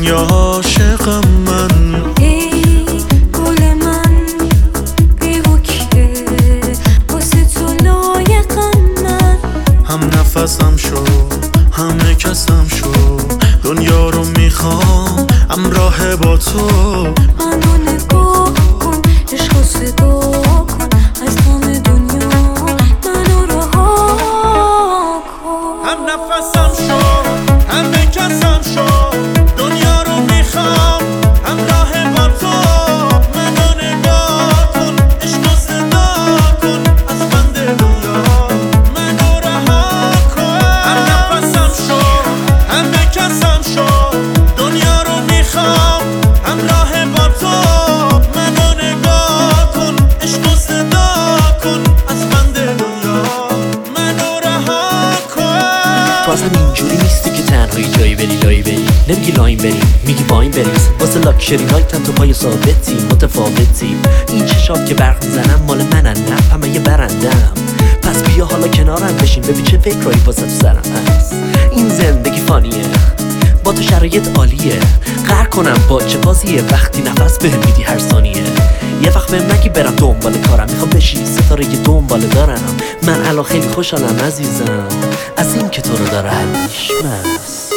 دنیا عاشقم من. ای گل من بی‌وکه واسه تو لایقم من. هم نفسم شو همه کسم شو، دنیا رو میخوام همراه با تو. منو نگاه کن عشق صدا کن، از غم دنیا منو رها کن. هم نفسم شو همه کسم شو، دنیا رو میخوام همراه با تو. منو نگاه کن عشق و صدا کن، از بند دنیا منو رها کن. هم نفسم شو همه کسم شو، دنیا رو میخوام همراه با تو. منو نگاه کن عشق و صدا کن، از بند دنیا منو رها کن. تو اصلا اینجوری نیستی که تنهایی جایی بری لایی بری، نمیگی لاین بری میگی پایین بریز. واسه لاکشری نایتم تو پای ثابتی متفاوتی. این چشات که برق میزنم مال منن نه همه یه برندم. پس بیا حالا کنارم بشین ببین چه فکرایی واسه تو سرم هست. این زندگی فانیه با تو شرایط عالیه، قهر کنم با چه بازیه وقتی نفس بهم میدی هر ثانیه. یه وقت بهم نگی برم دنبال کارم، میخوام بشی ستاره که دنبال دارم. من الان خیلی خوشحالم عزیزم از این که تو رو دارم مست.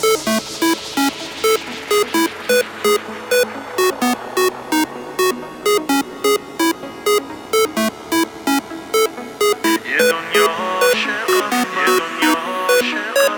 یه دنیا عاشقم، یه دنیا عاشقم.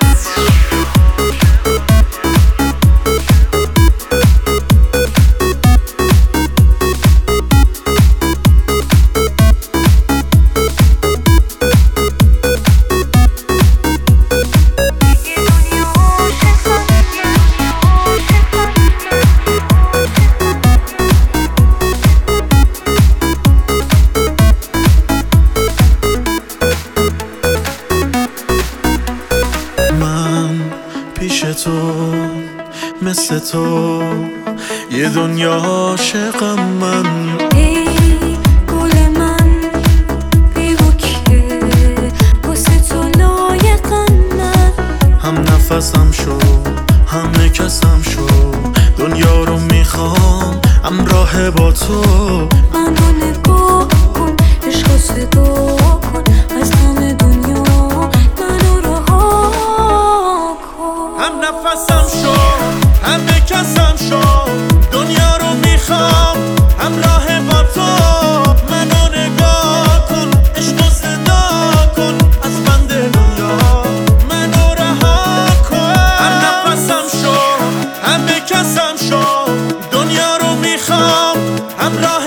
پیش تو مثل تو یه دنیا عاشقم من. ای گل من بی‌وکه واسه تو لایقم من. هم نفسم شو همه کسم شو، دنیا رو میخوام همراه با تو. منو نگاه کن عشق صدا کن، از غم دنیا منو رها کن. هم نفسم شو همه کسم شو، دنیا رو میخوام همراه با تو. منو نگاه کن عشق و صدا کن، از بند دنیا منو رها کن. هم نفسم شو همه کسم شو، دنیا رو میخوام همراه